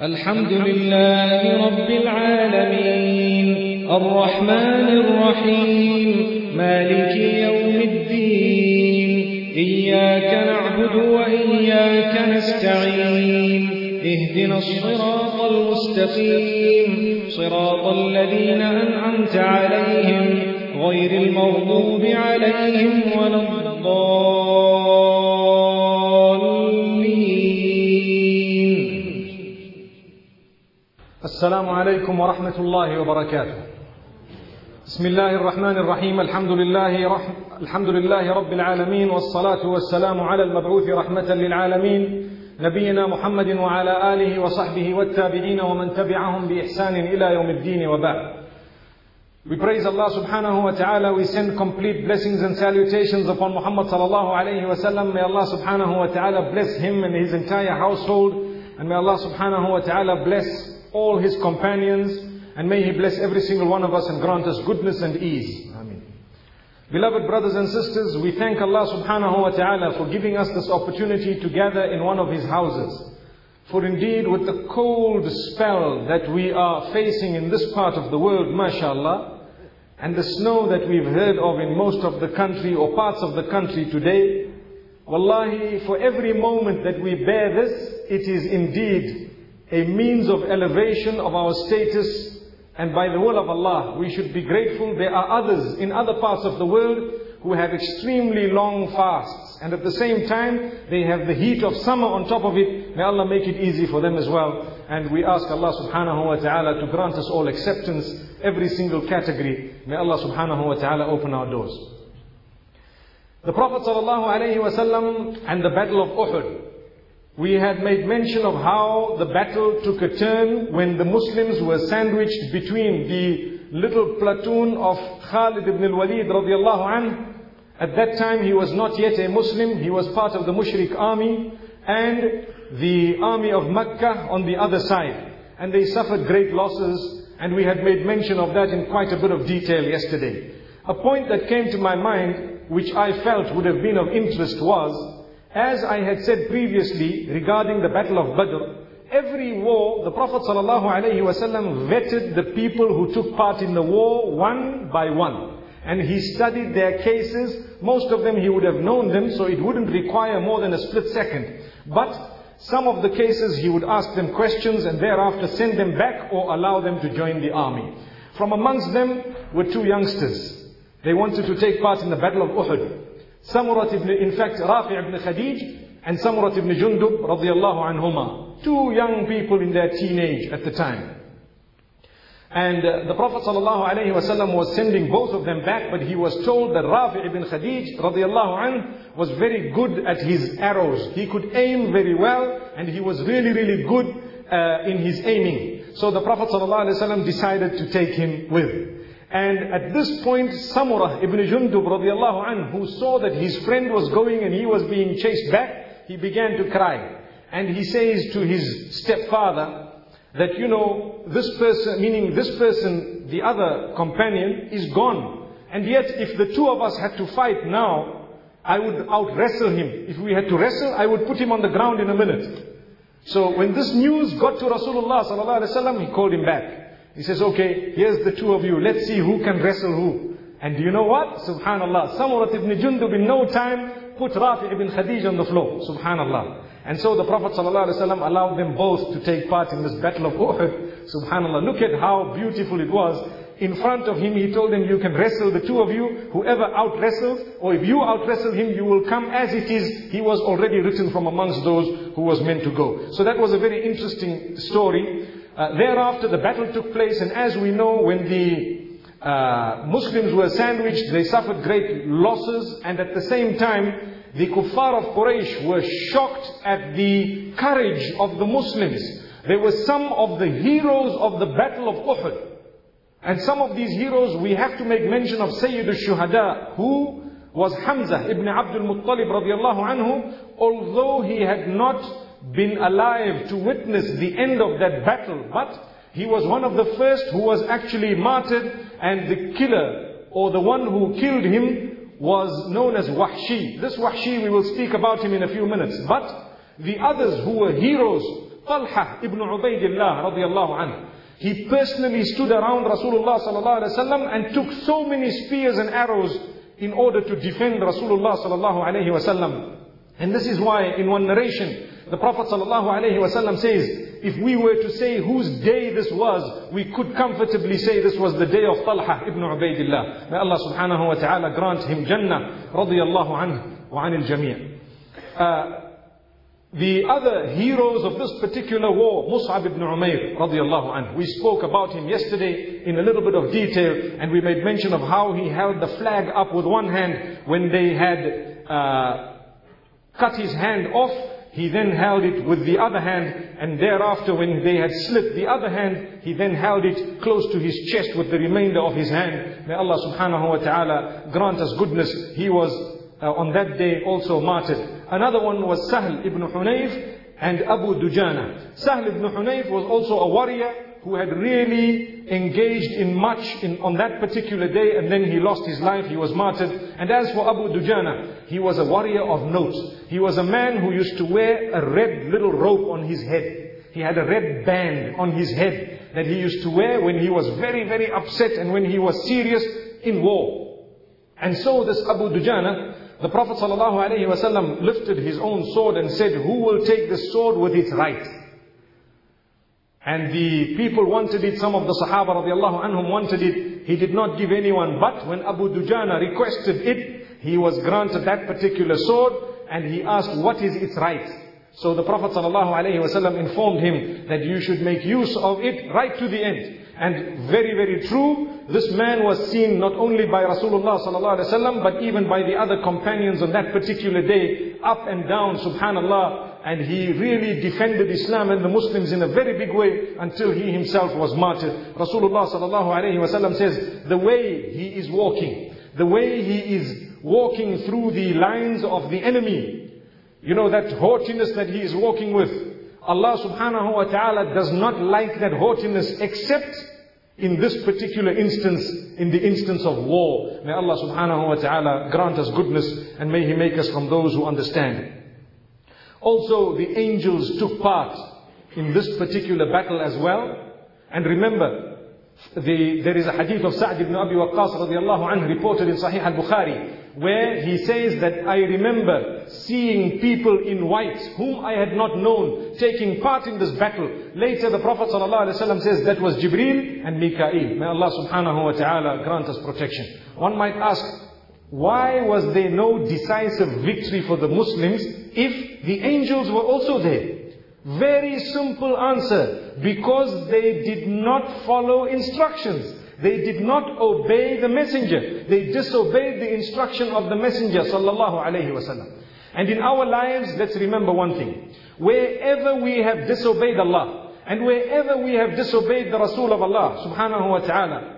الحمد لله رب العالمين الرحمن الرحيم مالك يوم الدين إياك نعبد وإياك نستعين اهدنا الصراط المستقيم صراط الذين أنعمت عليهم غير المغضوب عليهم ولا الضالين. السلام عليكم ورحمة الله وبركاته. بسم الله الرحمن الرحيم. الحمد لله رب العالمين، والصلاة والسلام على المبعوث رحمة للعالمين نبينا محمد وعلى آله وصحبه والتابعين ومن تبعهم بإحسان إلى يوم الدين وبعد. We praise Allah subhanahu wa ta'ala. We send complete blessings and salutations upon Muhammad sallallahu alayhi wa sallam. May Allah subhanahu wa ta'ala bless him and his entire household, and may Allah subhanahu wa ta'ala bless all his companions, and may he bless every single one of us and grant us goodness and ease. Ameen. Beloved brothers and sisters, we thank Allah subhanahu wa ta'ala for giving us this opportunity to gather in one of his houses. For indeed, with the cold spell that we are facing in this part of the world, mashallah, and the snow that we've heard of in most of the country or parts of the country today, wallahi, for every moment that we bear this, it is indeed a means of elevation of our status, and by the will of Allah, we should be grateful. There are others in other parts of the world who have extremely long fasts, and at the same time, they have the heat of summer on top of it. May Allah make it easy for them as well. And we ask Allah subhanahu wa ta'ala to grant us all acceptance, every single category. May Allah subhanahu wa ta'ala open our doors. The Prophet sallallahu alayhi wa sallam and the battle of Uhud. We had made mention of how the battle took a turn when the Muslims were sandwiched between the little platoon of Khalid ibn al-Walid radiallahu anhu. At that time he was not yet a Muslim, he was part of the Mushrik army, and the army of Mecca on the other side. And they suffered great losses, and we had made mention of that in quite a bit of detail yesterday. A point that came to my mind, which I felt would have been of interest, was, as I had said previously regarding the Battle of Badr, every war, the Prophet ﷺ vetted the people who took part in the war one by one. And he studied their cases. Most of them he would have known them, so it wouldn't require more than a split second. But some of the cases he would ask them questions and thereafter send them back or allow them to join the army. From amongst them were two youngsters. They wanted to take part in the Battle of Uhud. Rafi' ibn Khadij and Samurat ibn Jundub radiyallahu anhuma. Two young people in their teenage at the time. And the Prophet ﷺ was sending both of them back, but he was told that Rafi' ibn Khadij radiyallahu anh was very good at his arrows. He could aim very well, and he was really, really good in his aiming. So the Prophet ﷺ decided to take him with. And at this point, Samurah ibn Jundub radiallahu anh, who saw that his friend was going and he was being chased back, he began to cry. And he says to his stepfather that, you know, this person, meaning this person, the other companion, is gone. And yet, if the two of us had to fight now, I would out-wrestle him. If we had to wrestle, I would put him on the ground in a minute. So when this news got to Rasulullah sallallahu alaihi wasallam, he called him back. He says, okay, here's the two of you. Let's see who can wrestle who. And do you know what? Subhanallah. Samurat ibn Jundub in no time put Rafi' ibn Khadij on the floor. Subhanallah. And so the Prophet ﷺ allowed them both to take part in this Battle of Uhud. Subhanallah. Look at how beautiful it was. In front of him, he told them, you can wrestle the two of you. Whoever out-wrestles, or if you out-wrestle him, you will come as it is. He was already written from amongst those who was meant to go. So that was a very interesting story. Thereafter, the battle took place, and as we know, when the Muslims were sandwiched, they suffered great losses, and at the same time, the kuffar of Quraysh were shocked at the courage of the Muslims. There were some of the heroes of the Battle of Uhud. And some of these heroes, we have to make mention of Sayyid al-Shuhada, who was Hamza ibn Abdul Muttalib radiallahu anhu, although he had not been alive to witness the end of that battle, but he was one of the first who was actually martyred, and the killer, or the one who killed him, was known as Wahshi. This Wahshi, we will speak about him in a few minutes. But the others who were heroes Talha ibn Ubaidillah radiallahu anhu. He personally stood around Rasulullah sallallahu alaihi wasallam and took so many spears and arrows in order to defend Rasulullah sallallahu alaihi wasallam. And this is why in one narration, the Prophet ﷺ says, if we were to say whose day this was, we could comfortably say this was the day of Talha ibn Ubaidillah. May Allah subhanahu wa ta'ala grant him Jannah radiyallahu anhu wa anil jami'. The other heroes of this particular war, Mus'ab ibn Umair radiyallahu anhu. We spoke about him yesterday in a little bit of detail, and we made mention of how he held the flag up with one hand when they had cut his hand off. He then held it with the other hand, and thereafter when they had slit the other hand, he then held it close to his chest with the remainder of his hand. May Allah subhanahu wa ta'ala grant us goodness. He was on that day also martyred. Another one was Sahl ibn Hunayf and Abu Dujana. Sahl ibn Hunayf was also a warrior who had really engaged in much on that particular day, and then he lost his life, he was martyred. And as for Abu Dujana, he was a warrior of note. He was a man who used to wear a red little rope on his head. He had a red band on his head that he used to wear when he was very, very upset and when he was serious in war. And so this Abu Dujana, the Prophet ﷺ lifted his own sword and said, who will take this sword with its right? And the people wanted it, some of the Sahaba radiallahu anhum wanted it. He did not give anyone, but when Abu Dujana requested it, he was granted that particular sword, and he asked, what is its right? So the Prophet ﷺ informed him that you should make use of it right to the end. And very, very true, this man was seen not only by Rasulullah ﷺ, but even by the other companions on that particular day, up and down, subhanallah. And he really defended Islam and the Muslims in a very big way until he himself was martyred. Rasulullah ﷺ says, the way he is walking, the way he is walking through the lines of the enemy, you know, that haughtiness that he is walking with, Allah subhanahu wa ta'ala does not like that haughtiness except in this particular instance, in the instance of war. May Allah subhanahu wa ta'ala grant us goodness, and may He make us from those who understand. Also, the angels took part in this particular battle as well. And remember, there is a hadith of Sa'd ibn Abi Waqqas radiallahu anhu reported in Sahih al-Bukhari, where he says that I remember seeing people in white whom I had not known taking part in this battle. Later the Prophet ﷺ says that was Jibreel and Mikael. May Allah subhanahu wa ta'ala grant us protection. One might ask, why was there no decisive victory for the Muslims if the angels were also there? Very simple answer. Because they did not follow instructions. They did not obey the messenger. They disobeyed the instruction of the messenger sallallahu alayhi wasallam. And in our lives, let's remember one thing. Wherever we have disobeyed Allah, and wherever we have disobeyed the Rasul of Allah subhanahu wa ta'ala,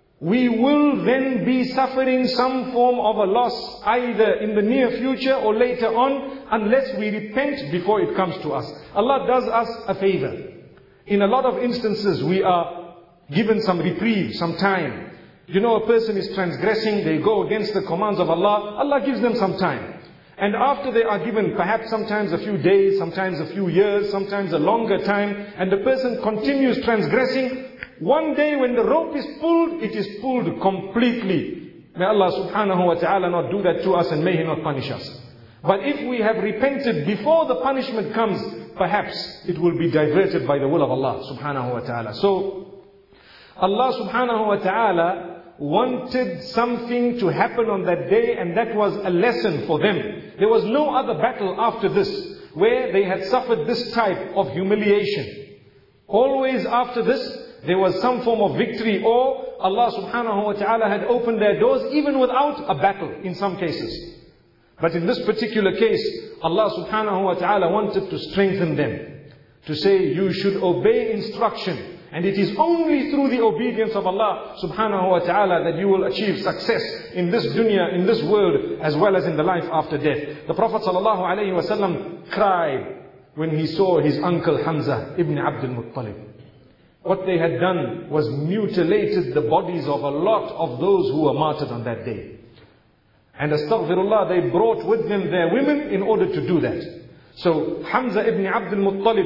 we will then be suffering some form of a loss, either in the near future or later on, unless we repent before it comes to us. Allah does us a favor. In a lot of instances, we are given some reprieve, some time. You know, a person is transgressing, they go against the commands of Allah, Allah gives them some time. And after they are given perhaps sometimes a few days, sometimes a few years, sometimes a longer time, and the person continues transgressing, one day when the rope is pulled, it is pulled completely. May Allah subhanahu wa ta'ala not do that to us, and may He not punish us. But if we have repented before the punishment comes, perhaps it will be diverted by the will of Allah subhanahu wa ta'ala. So Allah subhanahu wa ta'ala wanted something to happen on that day, and that was a lesson for them. There was no other battle after this where they had suffered this type of humiliation. Always after this, there was some form of victory, or Allah subhanahu wa ta'ala had opened their doors even without a battle in some cases. But in this particular case, Allah subhanahu wa ta'ala wanted to strengthen them. To say, you should obey instruction. And it is only through the obedience of Allah subhanahu wa ta'ala that you will achieve success in this dunya, in this world, as well as in the life after death. The Prophet sallallahu alayhi wa sallam cried when he saw his uncle Hamza ibn Abdul Muttalib. What they had done was mutilated the bodies of a lot of those who were martyred on that day. And astaghfirullah, they brought with them their women in order to do that. So Hamza ibn Abdul Muttalib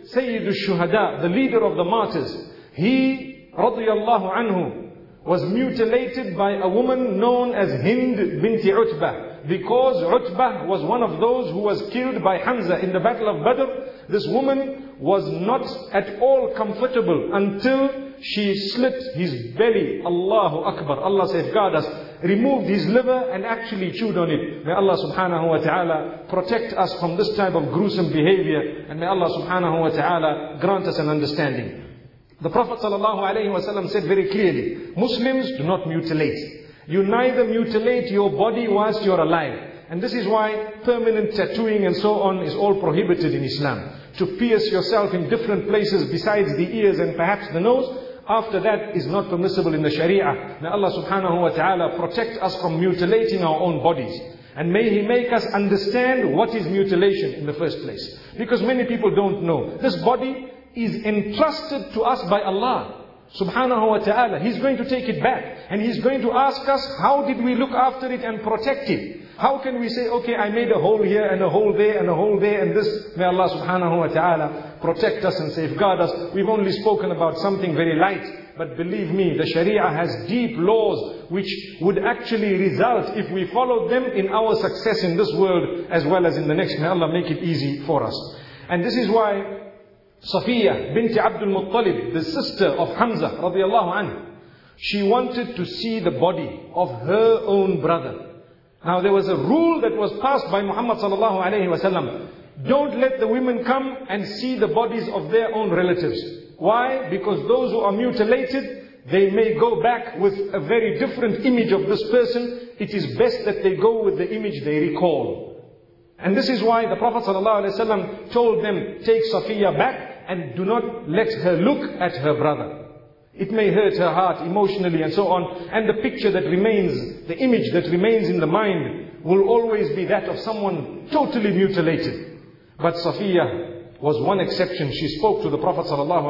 Sayyid al-Shuhada, the leader of the martyrs, he, radiyallahu anhu, was mutilated by a woman known as Hind binti Utbah. Because Utbah was one of those who was killed by Hamza in the battle of Badr, this woman was not at all comfortable until she slit his belly. Allahu Akbar. Allah safeguard us. Removed his liver and actually chewed on it. May Allah subhanahu wa ta'ala protect us from this type of gruesome behavior. And may Allah subhanahu wa ta'ala grant us an understanding. The Prophet sallallahu alayhi wa sallam said very clearly, Muslims do not mutilate. You neither mutilate your body whilst you're alive. And this is why permanent tattooing and so on is all prohibited in Islam. To pierce yourself in different places besides the ears and perhaps the nose, after that is not permissible in the Sharia. May Allah subhanahu wa ta'ala protect us from mutilating our own bodies. And may He make us understand what is mutilation in the first place. Because many people don't know. This body is entrusted to us by Allah subhanahu wa ta'ala. He's going to take it back. And He's going to ask us, how did we look after it and protect it? How can we say, okay, I made a hole here and a hole there and a hole there and this. May Allah subhanahu wa ta'ala protect us and safeguard us. We've only spoken about something very light. But believe me, the Sharia has deep laws which would actually result, if we followed them, in our success in this world as well as in the next. May Allah make it easy for us. And this is why Safiya binti Abdul Muttalib, the sister of Hamza radiyallahu anhu, she wanted to see the body of her own brother. Now there was a rule that was passed by Muhammad sallallahu alayhi wa sallam. Don't let the women come and see the bodies of their own relatives. Why? Because those who are mutilated, they may go back with a very different image of this person. It is best that they go with the image they recall. And this is why the Prophet ﷺ told them, take Safiya back and do not let her look at her brother. It may hurt her heart emotionally and so on. And the picture that remains, the image that remains in the mind will always be that of someone totally mutilated. But Safiya was one exception. She spoke to the Prophet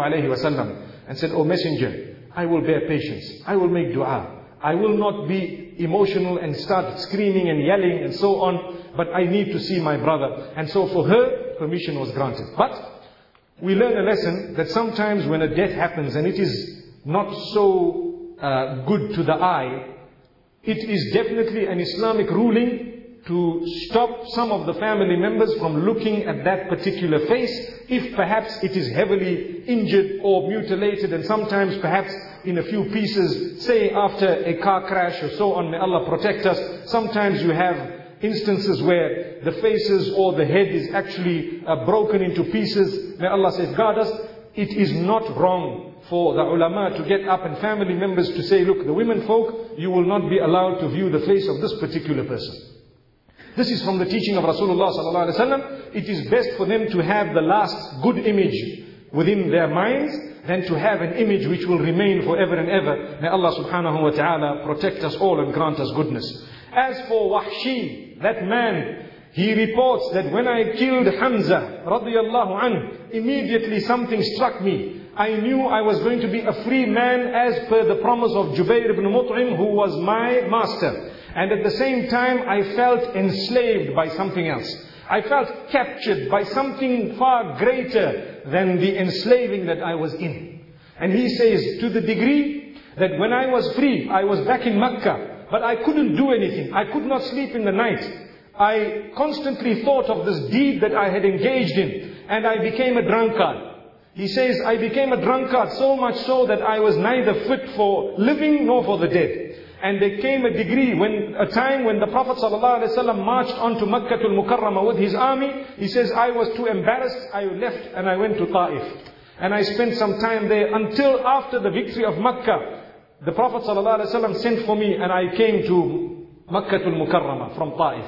ﷺ and said, O Messenger, I will bear patience. I will make dua. I will not be emotional and start screaming and yelling and so on. But I need to see my brother. And so for her, permission was granted. But we learn a lesson that sometimes when a death happens and it is not so good to the eye, it is definitely an Islamic ruling to stop some of the family members from looking at that particular face, if perhaps it is heavily injured or mutilated, and sometimes perhaps in a few pieces, say after a car crash or so on. May Allah protect us. Sometimes you have instances where the faces or the head is actually broken into pieces. May Allah safeguard us. It is not wrong for the ulama to get up and family members to say, look, the women folk, you will not be allowed to view the face of this particular person. This is from the teaching of Rasulullah sallallahu alaihi wasallam. It is best for them to have the last good image within their minds than to have an image which will remain forever and ever. May Allah subhanahu wa ta'ala protect us all and grant us goodness. As for Wahshi, that man, he reports that when I killed Hamza radiyallahu anhu, immediately something struck me. I knew I was going to be a free man as per the promise of Jubair ibn Mut'im, who was my master. And at the same time, I felt enslaved by something else. I felt captured by something far greater than the enslaving that I was in. And he says, to the degree that when I was free, I was back in Mecca, but I couldn't do anything. I could not sleep in the night. I constantly thought of this deed that I had engaged in, and I became a drunkard. He says, I became a drunkard so much so that I was neither fit for living nor for the dead. And there came a time when the Prophet ﷺ marched onto Makkah al-Mukarramah with his army. He says, I was too embarrassed. I left and I went to Ta'if. And I spent some time there until after the victory of Makkah. The Prophet ﷺ sent for me and I came to Makkah al-Mukarramah from Ta'if.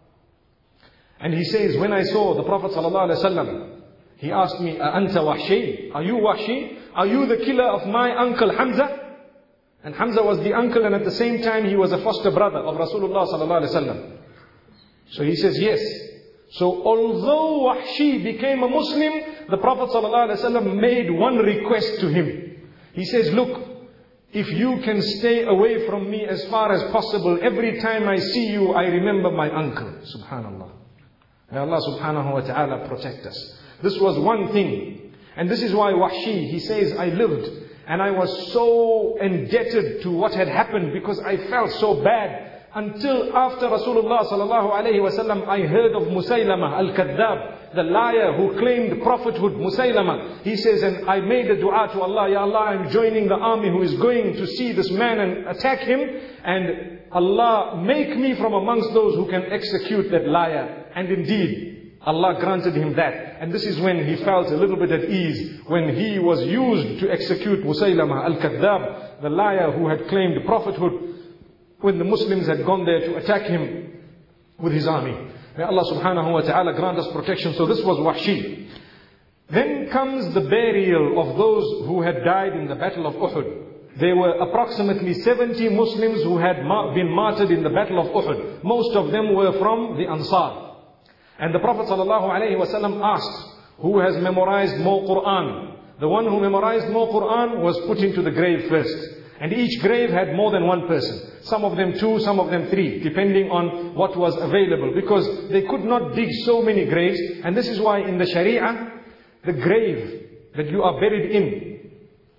And he says, when I saw the Prophet ﷺ, he asked me, Anta Wahshi? Are you Wahshi? Are you the killer of my uncle Hamza? And Hamza was the uncle, and at the same time he was a foster brother of Rasulullah sallallahu alaihi wasallam. So he says, yes. So although Wahshi became a Muslim, the Prophet sallallahu alaihi wasallam made one request to him. He says, look, if you can stay away from me as far as possible, every time I see you, I remember my uncle. Subhanallah. May Allah subhanahu wa ta'ala protect us. This was one thing. And this is why Wahshi, he says, I lived and I was so indebted to what had happened because I felt so bad. Until after Rasulullah sallallahu alayhi wasallam, I heard of Musaylama al-Kadhdab, the liar who claimed prophethood, Musaylama. He says, and I made a dua to Allah, Ya Allah, I'm joining the army who is going to see this man and attack him. And Allah, make me from amongst those who can execute that liar. And indeed, Allah granted him that. And this is when he felt a little bit at ease, when he was used to execute Musaylama al-Kadhdab, the liar who had claimed prophethood, when the Muslims had gone there to attack him with his army. May Allah subhanahu wa ta'ala grant us protection. So this was Wahshi. Then comes the burial of those who had died in the battle of Uhud. There were approximately 70 Muslims who had been martyred in the battle of Uhud. Most of them were from the Ansar. And the Prophet sallallahu alayhi wa sallam asked, who has memorized more Quran? The one who memorized more Quran was put into the grave first. And each grave had more than one person. Some of them 2, some of them 3, depending on what was available. Because they could not dig so many graves. And this is why in the Sharia, the grave that you are buried in,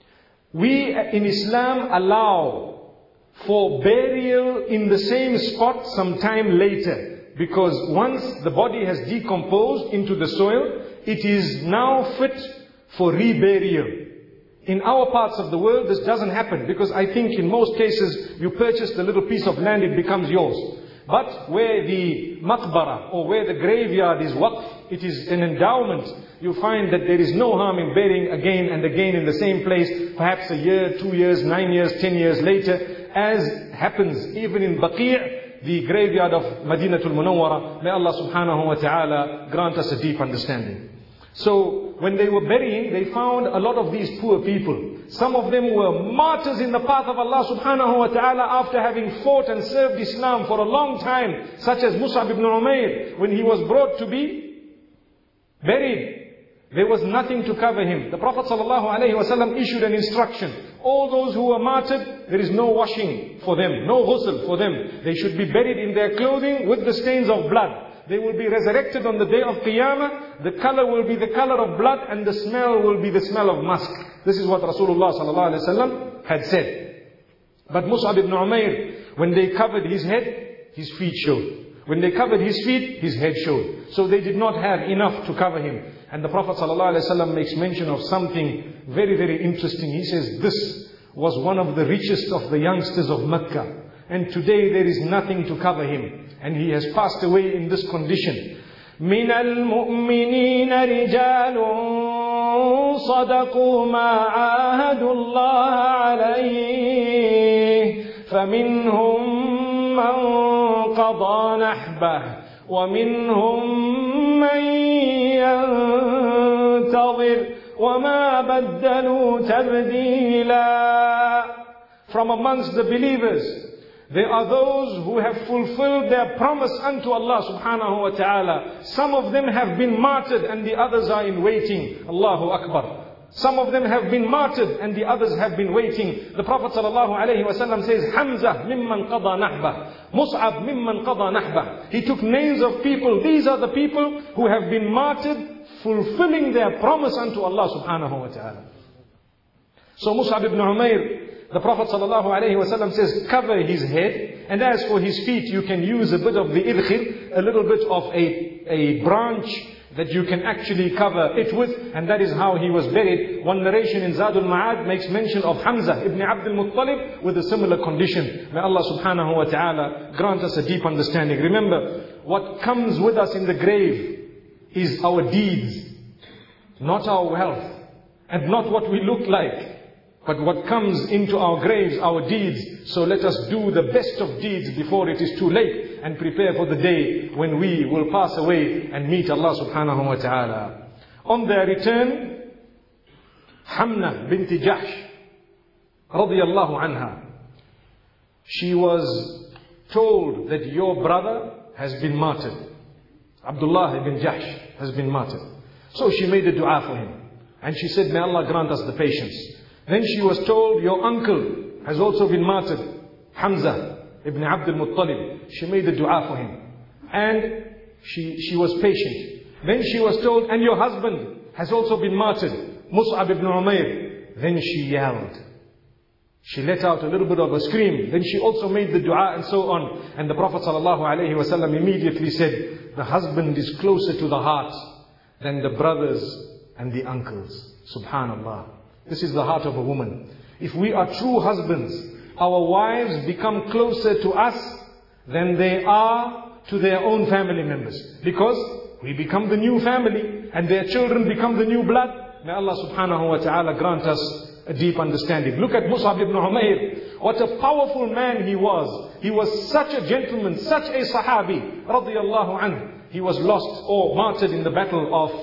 we in Islam allow for burial in the same spot sometime later. Because once the body has decomposed into the soil, it is now fit for reburial. In our parts of the world, this doesn't happen because I think in most cases, you purchase the little piece of land, it becomes yours. But where the maqbara or where the graveyard is waqf, it is an endowment, you find that there is no harm in burying again and again in the same place, perhaps a year, 2 years, 9 years, 10 years later, as happens even in Baqi', the graveyard of Madinatul Munawwara. May Allah subhanahu wa ta'ala grant us a deep understanding. So when they were burying, they found a lot of these poor people. Some of them were martyrs in the path of Allah subhanahu wa ta'ala after having fought and served Islam for a long time, such as Mus'ab ibn Umair. When he was brought to be buried, there was nothing to cover him. The Prophet sallallahu alaihi wasallam issued an instruction. All those who were martyred, there is no washing for them, no ghusl for them. They should be buried in their clothing with the stains of blood. They will be resurrected on the day of Qiyamah. The color will be the color of blood and the smell will be the smell of musk. This is what Rasulullah sallallahu alaihi wasallam had said. But Mus'ab ibn Umair, when they covered his head, his feet showed. When they covered his feet, his head showed. So they did not have enough to cover him. And the Prophet ﷺ makes mention of something very, very interesting. He says, this was one of the richest of the youngsters of Mecca. And today there is nothing to cover him. And he has passed away in this condition. مِنَ الْمُؤْمِنِينَ رِجَالٌ صَدَقُوا مَا عَاهَدُوا اللَّهَ عَلَيْهِ فَمِنْهُمْ مَنْ قَضَى نَحْبَهُ وَمِنْهُمْ مَنْ يَنْتَظِرُ وَمَا بَدَّلُوا تَبْدِيلًا. From amongst the believers, there are those who have fulfilled their promise unto Allah subhanahu wa ta'ala. Some of them have been martyred and the others are in waiting. Allahu Akbar. Some of them have been martyred and the others have been waiting. The Prophet sallallahu alayhi wa sallam says, Hamza mimman qada nahbah. Mus'ab mimman qada nahbah. He took names of people. These are the people who have been martyred, fulfilling their promise unto Allah subhanahu wa ta'ala. So Mus'ab ibn Umair, the Prophet ﷺ says, cover his head. And as for his feet, you can use a bit of the idkhir, a little bit of a branch that you can actually cover it with. And that is how he was buried. One narration in Zadul Ma'ad makes mention of Hamza ibn Abdul Muttalib with a similar condition. May Allah subhanahu wa ta'ala grant us a deep understanding. Remember, what comes with us in the grave is our deeds, not our wealth, and not what we look like. But what comes into our graves, our deeds. So let us do the best of deeds before it is too late, and prepare for the day when we will pass away and meet Allah subhanahu wa ta'ala. On their return, Hamna binti Jahsh radiyallahu anha, she was told that your brother has been martyred. Abdullah ibn Jahsh has been martyred. So she made a dua for him. And she said, may Allah grant us the patience. Then she was told, your uncle has also been martyred, Hamza ibn Abdul Muttalib. She made the dua for him. And she was patient. Then she was told, and your husband has also been martyred, Mus'ab ibn Umair. Then she yelled. She let out a little bit of a scream. Then she also made the dua and so on. And the Prophet ﷺ immediately said, the husband is closer to the heart than the brothers and the uncles. Subhanallah. This is the heart of a woman. If we are true husbands, our wives become closer to us than they are to their own family members. Because we become the new family and their children become the new blood. May Allah subhanahu wa ta'ala grant us a deep understanding. Look at Mus'ab ibn Umair. What a powerful man he was. He was such a gentleman, such a sahabi. Radiyallahu anhu. He was lost or martyred in the battle of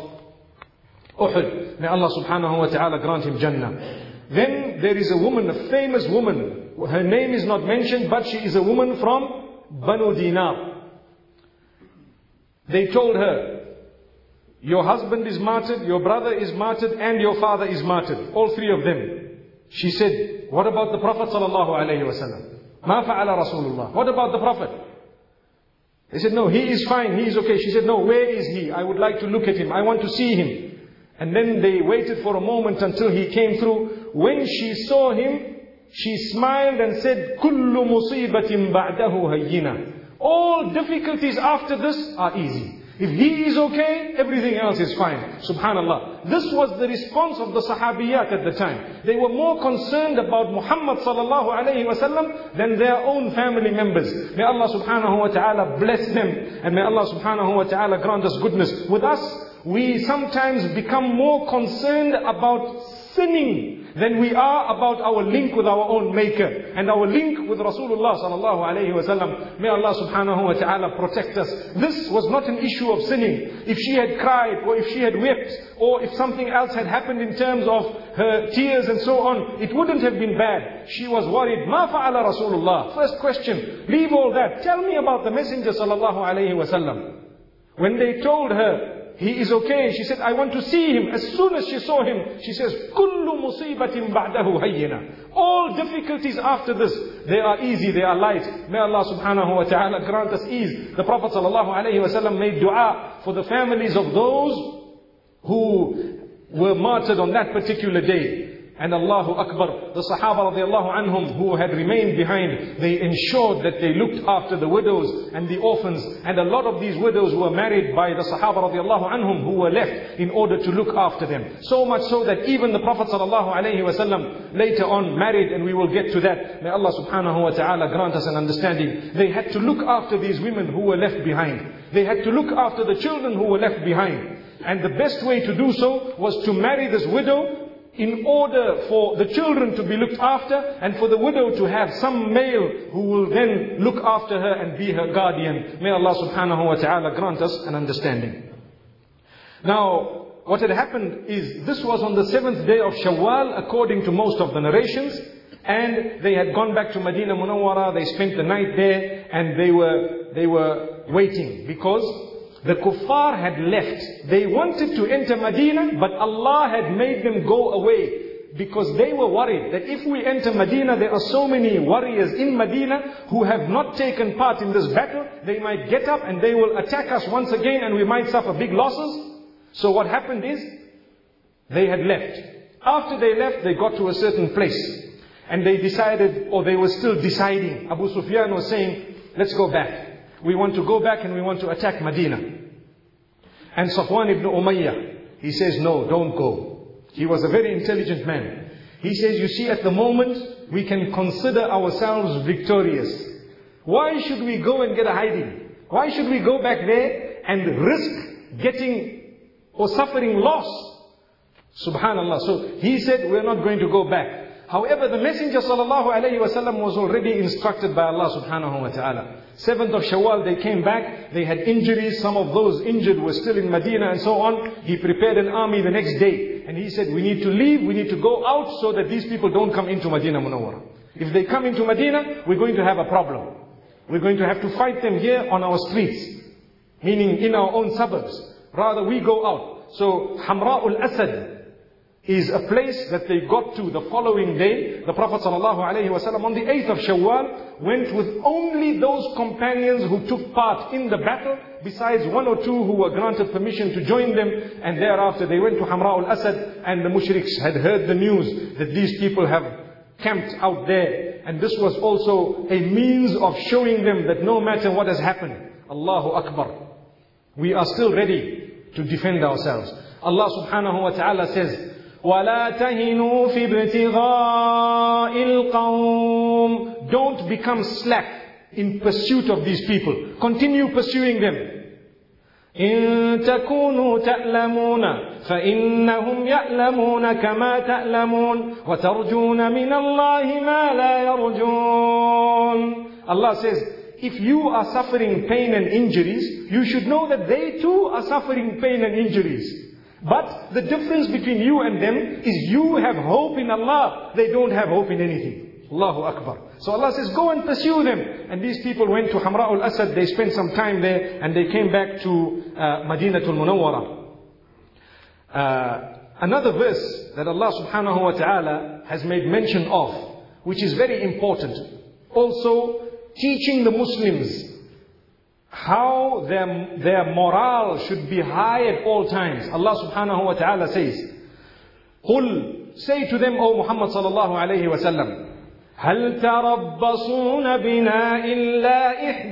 Uhud. May Allah subhanahu wa ta'ala grant him Jannah. Then there is a woman, a famous woman. Her name is not mentioned, but she is a woman from Banu Dinar. They told her, your husband is martyred, your brother is martyred, and your father is martyred. All three of them. She said, what about the Prophet sallallahu alaihi wasallam? Ma fa'ala Rasulullah. What about the Prophet? They said, no, he is fine, he is okay. She said, no, where is he? I would like to look at him. I want to see him. And then they waited for a moment until he came through. When she saw him, she smiled and said, Kullu musibatin ba'dahu hayyina. All difficulties after this are easy. If he is okay, everything else is fine. Subhanallah. This was the response of the Sahabiyat at the time. They were more concerned about Muhammad sallallahu alayhi wasallam than their own family members. May Allah subhanahu wa ta'ala bless them. And may Allah subhanahu wa ta'ala grant us goodness. With us, we sometimes become more concerned about sinning than we are about our link with our own Maker and our link with Rasulullah sallallahu alayhi wasallam. May Allah subhanahu wa ta'ala protect us. This was not an issue of sinning. If she had cried or if she had wept or if something else had happened in terms of her tears and so on, it wouldn't have been bad. She was worried. Ma fa'ala Rasulullah. First question, leave all that. Tell me about the Messenger sallallahu alayhi wasallam. When they told her, he is okay, she said, I want to see him. As soon as she saw him, she says, Kullu musibatin ba'dahu hayyina. All difficulties after this, they are easy, they are light. May Allah subhanahu wa ta'ala grant us ease. The Prophet sallallahu alayhi wa sallam made dua for the families of those who were martyred on that particular day. And Allahu Akbar, the Sahaba radiallahu anhum who had remained behind, they ensured that they looked after the widows and the orphans. And a lot of these widows were married by the Sahaba radiallahu anhum who were left in order to look after them. So much so that even the Prophet sallallahu alayhi wa sallam later on married, and we will get to that. May Allah subhanahu wa ta'ala grant us an understanding. They had to look after these women who were left behind. They had to look after the children who were left behind. And the best way to do so was to marry this widow in order for the children to be looked after and for the widow to have some male who will then look after her and be her guardian. May Allah subhanahu wa ta'ala grant us an understanding. Now, what had happened is this was on the 7th day of Shawwal according to most of the narrations. And they had gone back to Medina Munawwara. They spent the night there and they were waiting because the kuffar had left. They wanted to enter Medina, but Allah had made them go away because they were worried that if we enter Medina, there are so many warriors in Medina who have not taken part in this battle. They might get up and they will attack us once again and we might suffer big losses. So what happened is, they had left. After they left, they got to a certain place. And they decided, or they were still deciding. Abu Sufyan was saying, let's go back. We want to go back and we want to attack Medina. And Safwan ibn Umayyah, he says, no, don't go. He was a very intelligent man. He says, you see, at the moment, we can consider ourselves victorious. Why should we go and get a hiding? Why should we go back there and risk getting or suffering loss? Subhanallah. So he said, we're not going to go back. However, the Messenger sallallahu alayhi wasallam was already instructed by Allah subhanahu wa ta'ala. 7th of Shawwal, they came back. They had injuries. Some of those injured were still in Medina and so on. He prepared an army the next day. And he said, we need to leave. We need to go out so that these people don't come into Medina Munawwara. If they come into Medina, we're going to have a problem. We're going to have to fight them here on our streets. Meaning in our own suburbs. Rather, we go out. So, Hamra'ul Asad is a place that they got to the following day. The Prophet ﷺ on the 8th of Shawwal went with only those companions who took part in the battle, besides one or two who were granted permission to join them. And thereafter they went to Hamra al-Asad, and the mushriks had heard the news that these people have camped out there. And this was also a means of showing them that no matter what has happened, Allahu Akbar, we are still ready to defend ourselves. Allah subhanahu wa ta'ala says, وَلَا تَهِنُوا فِي ابْتِغَاءِ الْقَوْمِ. Don't become slack in pursuit of these people. Continue pursuing them. إِن تَكُونُوا تَأْلَمُونَ فَإِنَّهُمْ يَأْلَمُونَ كَمَا تَأْلَمُونَ وَتَرْجُونَ مِنَ اللَّهِ مَا لَا يَرْجُونَ. Allah says, if you are suffering pain and injuries, you should know that they too are suffering pain and injuries. But the difference between you and them is you have hope in Allah. They don't have hope in anything. Allahu Akbar. So Allah says, go and pursue them. And these people went to Hamra al-Asad. They spent some time there and they came back to Madinatul Munawwara. Another verse that Allah subhanahu wa ta'ala has made mention of, which is very important, also teaching the Muslims how their morale should be high at all times. Allah subhanahu wa ta'ala says, قُلْ, say to them, O Muhammad sallallahu alayhi wa sallam, هَلْ تَرَبَّصُونَ بِنَا إِلَّا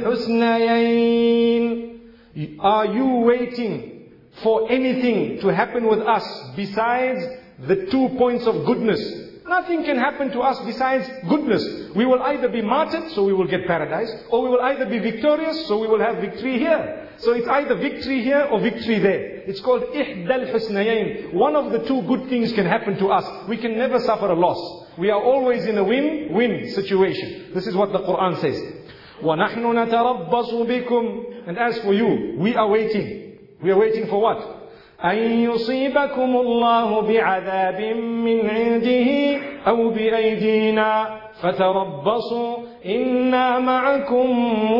إِحْدَى الْحُسْنَيَيْنِ. Are you waiting for anything to happen with us besides the 2 points of goodness? Nothing can happen to us besides goodness. We will either be martyred, so we will get paradise, or we will either be victorious, so we will have victory here. So it's either victory here or victory there. It's called Ihdal Husnayayn. One of the two good things can happen to us. We can never suffer a loss. We are always in a win-win situation. This is what the Quran says. وَنَحْنُ نَتَرَبَّصُ بِكُمْ. And as for you, we are waiting. We are waiting for what? أن يصيبكم الله بعذاب من عنده أو بأيدينا فتربصوا إنا معكم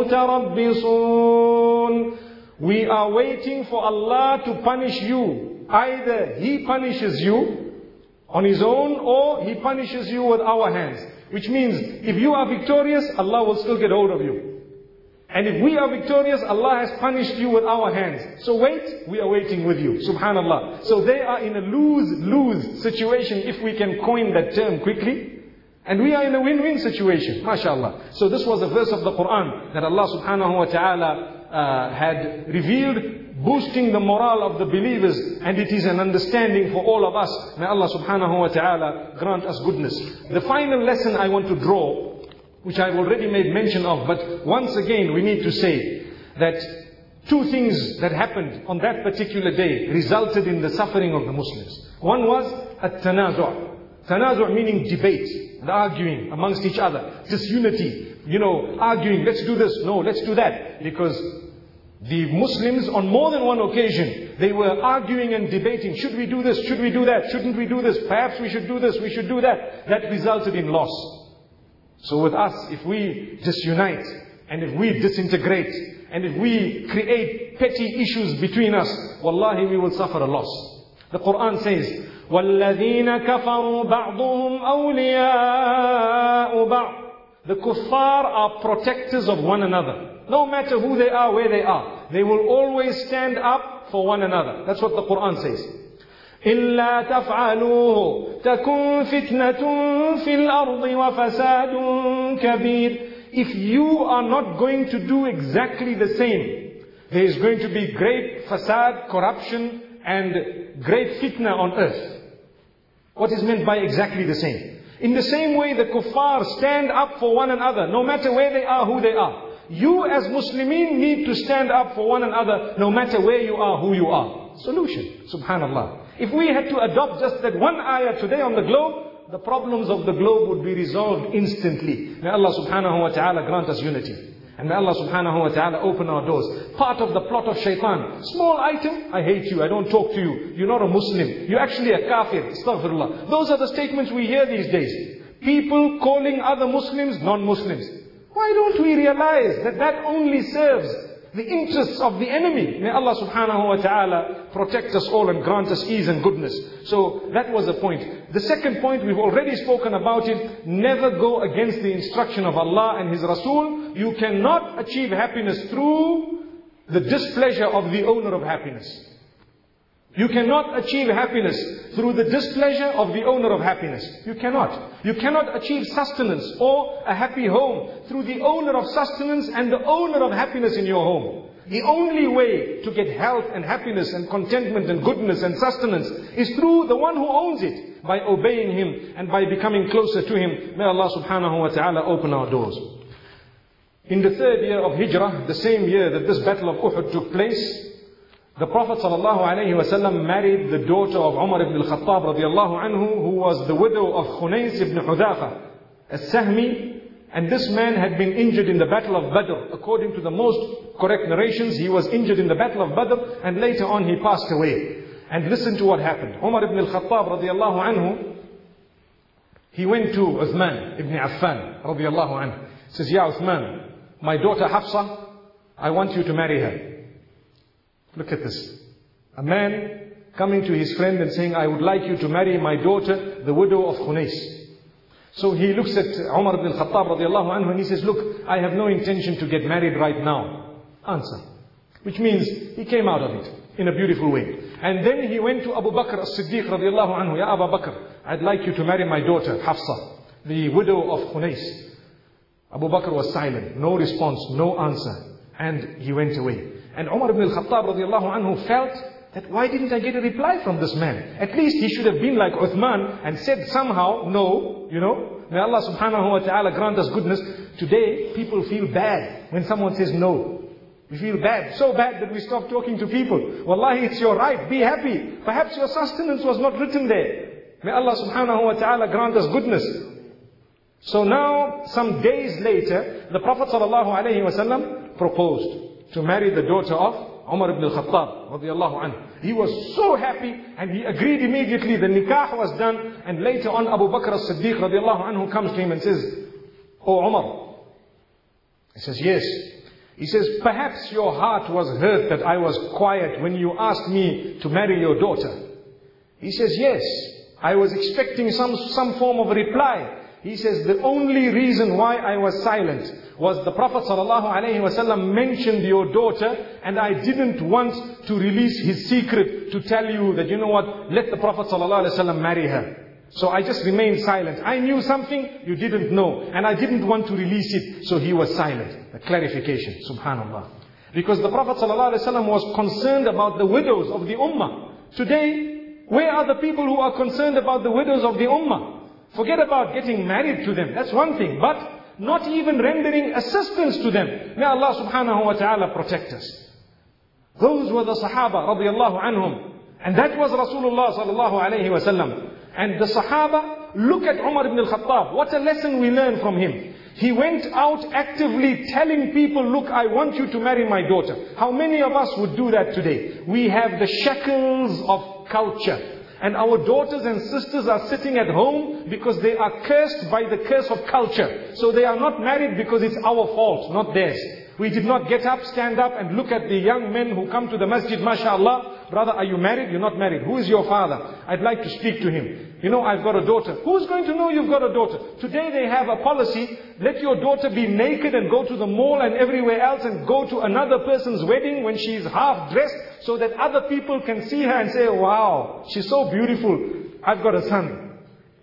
متربصون. We are waiting for Allah to punish you. Either He punishes you on His own, or He punishes you with our hands. Which means, if you are victorious, Allah will still get hold of you. And if we are victorious, Allah has punished you with our hands. So wait, we are waiting with you. Subhanallah. So they are in a lose-lose situation, if we can coin that term quickly. And we are in a win-win situation. MashaAllah. So this was a verse of the Quran that Allah subhanahu wa ta'ala had revealed, boosting the morale of the believers. And it is an understanding for all of us. May Allah subhanahu wa ta'ala grant us goodness. The final lesson I want to draw, which I've already made mention of, but once again we need to say that two things that happened on that particular day resulted in the suffering of the Muslims. One was at-tanazu'. Tanazu' meaning debate and arguing amongst each other. Disunity, arguing, let's do this, no, let's do that. Because the Muslims on more than one occasion, they were arguing and debating, should we do this, should we do that, shouldn't we do this, perhaps we should do this, we should do that. That resulted in loss. So with us, if we disunite, and if we disintegrate, and if we create petty issues between us, wallahi we will suffer a loss. The Quran says, وَالَّذِينَ كَفَرُوا بَعْضُهُمْ أَوْلِيَاءُ بَعْضٍ. The kuffar are protectors of one another. No matter who they are, where they are, they will always stand up for one another. That's what the Quran says. إلا تفعلوه تكن فتنة في الأرض وفساد كبير. If you are not going to do exactly the same, there is going to be great fasad, corruption, and great fitna on earth. What is meant by exactly the same? In the same way the kuffar stand up for one another, no matter where they are, who they are. You as Muslimin need to stand up for one another, no matter where you are, who you are. Solution. Subhanallah. If we had to adopt just that one ayah today on the globe, the problems of the globe would be resolved instantly. May Allah subhanahu wa ta'ala grant us unity. And may Allah subhanahu wa ta'ala open our doors. Part of the plot of shaitan. Small item, I hate you, I don't talk to you. You're not a Muslim. You're actually a kafir. Astaghfirullah. Those are the statements we hear these days. People calling other Muslims non-Muslims. Why don't we realize that that only serves the interests of the enemy. May Allah subhanahu wa ta'ala protect us all and grant us ease and goodness. So that was the point. The second point, we've already spoken about it. Never go against the instruction of Allah and His Rasul. You cannot achieve happiness through the displeasure of the owner of happiness. You cannot achieve happiness through the displeasure of the owner of happiness. You cannot. You cannot achieve sustenance or a happy home through the owner of sustenance and the owner of happiness in your home. The only way to get health and happiness and contentment and goodness and sustenance is through the one who owns it, by obeying Him and by becoming closer to Him. May Allah subhanahu wa ta'ala open our doors. In the 3rd year of Hijrah, the same year that this battle of Uhud took place, the Prophet ﷺ married the daughter of Umar ibn al-Khattab radiallahu anhu, who was the widow of Khunais ibn Hudhafa as-Sahmi. And this man had been injured in the battle of Badr. According to the most correct narrations, he was injured in the battle of Badr, and later on he passed away. And listen to what happened. Umar ibn al-Khattab radiallahu anhu, he went to Uthman ibn Affan radiallahu anhu. He says, Ya Uthman, my daughter Hafsa, I want you to marry her. Look at this. A man coming to his friend and saying, I would like you to marry my daughter, the widow of Khunais. So he looks at Umar ibn al-Khattab radiallahu anhu and he says, look, I have no intention to get married right now. Answer. Which means he came out of it in a beautiful way. And then he went to Abu Bakr as-Siddiq radiallahu anhu. Ya Abu Bakr, I'd like you to marry my daughter, Hafsa, the widow of Khunais. Abu Bakr was silent. No response, no answer. And he went away. And Umar ibn al-Khattab radiallahu anhu felt that why didn't I get a reply from this man? At least he should have been like Uthman and said somehow, no, May Allah subhanahu wa ta'ala grant us goodness. Today, people feel bad when someone says no. We feel bad, so bad that we stop talking to people. Wallahi, it's your right, be happy. Perhaps your sustenance was not written there. May Allah subhanahu wa ta'ala grant us goodness. So now, some days later, the Prophet sallallahu alayhi wa sallam proposed to marry the daughter of Umar ibn al-Khattab radiallahu anhu. He was so happy and he agreed immediately. The nikah was done, and later on Abu Bakr as-Siddiq radiallahu anhu comes to him and says, Oh Umar. He says, yes. He says, perhaps your heart was hurt that I was quiet when you asked me to marry your daughter. He says, yes. I was expecting some form of reply. He says, the only reason why I was silent was the Prophet ﷺ mentioned your daughter, and I didn't want to release his secret to tell you that, you know what, let the Prophet ﷺ marry her. So I just remained silent. I knew something you didn't know, and I didn't want to release it, so he was silent. A clarification, subhanallah. Because the Prophet ﷺ was concerned about the widows of the ummah. Today, where are the people who are concerned about the widows of the ummah? Forget about getting married to them, that's one thing. But not even rendering assistance to them. May Allah subhanahu wa ta'ala protect us. Those were the Sahaba radiallahu anhum. And that was Rasulullah sallallahu alayhi wa sallam. And the Sahaba, look at Umar ibn al-Khattab. What a lesson we learn from him. He went out actively telling people, look, I want you to marry my daughter. How many of us would do that today? We have the shackles of culture. And our daughters and sisters are sitting at home because they are cursed by the curse of culture. So they are not married because it's our fault, not theirs. We did not get up, stand up and look at the young men who come to the masjid, mashallah. Brother, are you married? You're not married. Who is your father? I'd like to speak to him. You know, I've got a daughter. Who's going to know you've got a daughter? Today they have a policy, let your daughter be naked and go to the mall and everywhere else and go to another person's wedding when she is half dressed, so that other people can see her and say, wow, she's so beautiful. I've got a son.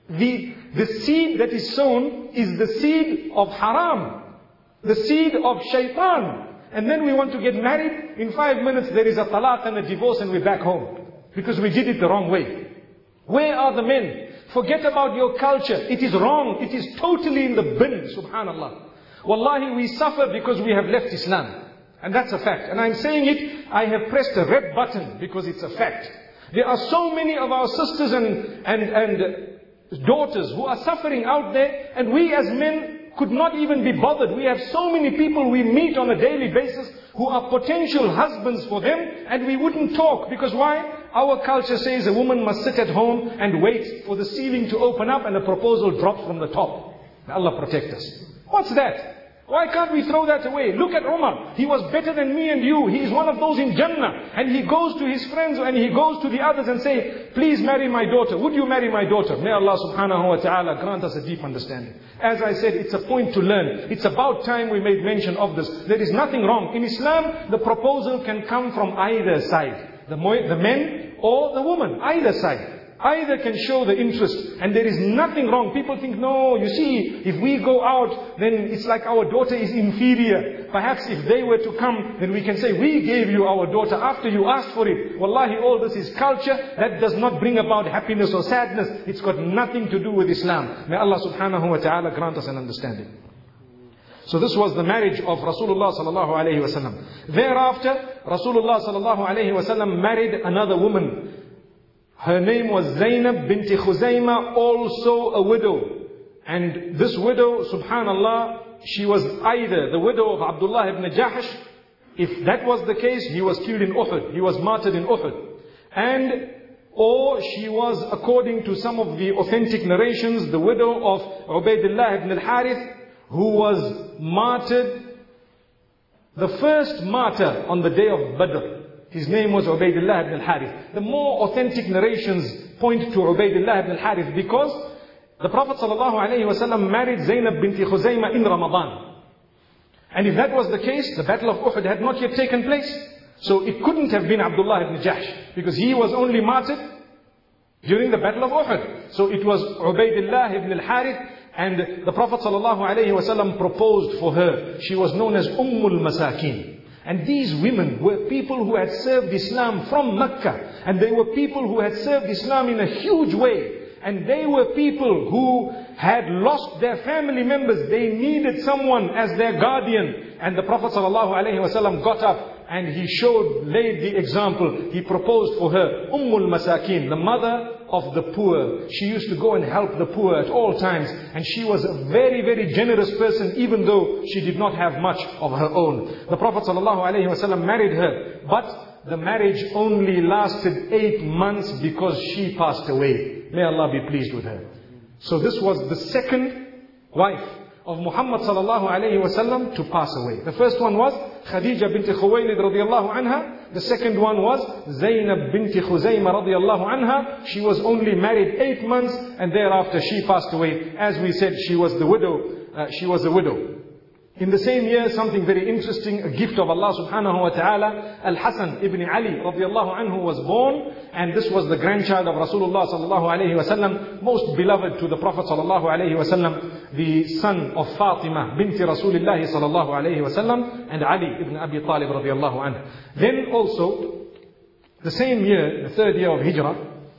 The seed that is sown is the seed of haram. The seed of shaitan. And then we want to get married. In 5 minutes there is a talaq and a divorce and we're back home. Because we did it the wrong way. Where are the men? Forget about your culture. It is wrong. It is totally in the bin. Subhanallah. Wallahi, we suffer because we have left Islam. And that's a fact. And I'm saying it, I have pressed a red button because it's a fact. There are so many of our sisters and daughters who are suffering out there, and we as men could not even be bothered. We have so many people we meet on a daily basis who are potential husbands for them, and we wouldn't talk. Because why? Our culture says a woman must sit at home and wait for the ceiling to open up and a proposal drops from the top. May Allah protect us. What's that? Why can't we throw that away? Look at Umar. He was better than me and you. He is one of those in Jannah. And he goes to his friends and he goes to the others and say, please marry my daughter. Would you marry my daughter? May Allah subhanahu wa ta'ala grant us a deep understanding. As I said, it's a point to learn. It's about time we made mention of this. There is nothing wrong. In Islam, the proposal can come from either side. The men or the woman. Either side. Either can show the interest, and there is nothing wrong. People think, no, you see, if we go out, then it's like our daughter is inferior. Perhaps if they were to come, then we can say, we gave you our daughter after you asked for it. Wallahi, all this is culture. That does not bring about happiness or sadness. It's got nothing to do with Islam. May Allah subhanahu wa ta'ala grant us an understanding. So this was the marriage of Rasulullah sallallahu alayhi wasallam. Thereafter, Rasulullah sallallahu alayhi wasallam married another woman. Her name was Zainab binti Khuzaymah, also a widow. And this widow, subhanallah, she was either the widow of Abdullah ibn Jahsh. If that was the case, he was killed in Uhud. He was martyred in Uhud. Or she was, according to some of the authentic narrations, the widow of Ubaidullah ibn al-Harith, who was martyred, the first martyr on the day of Badr. His name was Ubaidullah ibn al-Harith. The more authentic narrations point to Ubaidullah ibn al-Harith because the Prophet ﷺ married Zainab binti Khuzaymah in Ramadan. And if that was the case, the Battle of Uhud had not yet taken place. So it couldn't have been Abdullah ibn Jahsh because he was only martyred during the Battle of Uhud. So it was Ubaidullah ibn al-Harith, and the Prophet ﷺ proposed for her. She was known as Ummul Masakin. And these women were people who had served Islam from Mecca. And they were people who had served Islam in a huge way. And they were people who had lost their family members. They needed someone as their guardian. And the Prophet ﷺ got up and he laid the example. He proposed for her, Ummul Masakin, the mother of the poor. She used to go and help the poor at all times. And she was a very, very generous person, even though she did not have much of her own. The Prophet ﷺ married her. But the marriage only lasted 8 months because she passed away. May Allah be pleased with her. So this was the second wife of Muhammad sallallahu alayhi wasallam to pass away. The first one was Khadija bint Khuwaylid radiyallahu anha. The second one was Zainab bint Khuzaymah radiyallahu anha. She was only married 8 months and thereafter she passed away. As we said, she was the widow. She was a widow. In the same year, something very interesting, a gift of Allah subhanahu wa ta'ala, Al-Hasan ibn Ali radiyallahu anhu was born, and this was the grandchild of Rasulullah sallallahu alayhi wa sallam, most beloved to the Prophet sallallahu alayhi wa sallam, the son of Fatima binti Rasulullah sallallahu alayhi wa sallam, and Ali ibn Abi Talib radiyallahu anhu. Then also, the same year, the third year of Hijrah,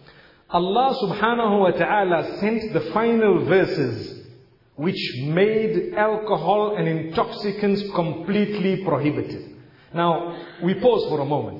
Allah subhanahu wa ta'ala sent the final verses which made alcohol and intoxicants completely prohibited. Now, we pause for a moment.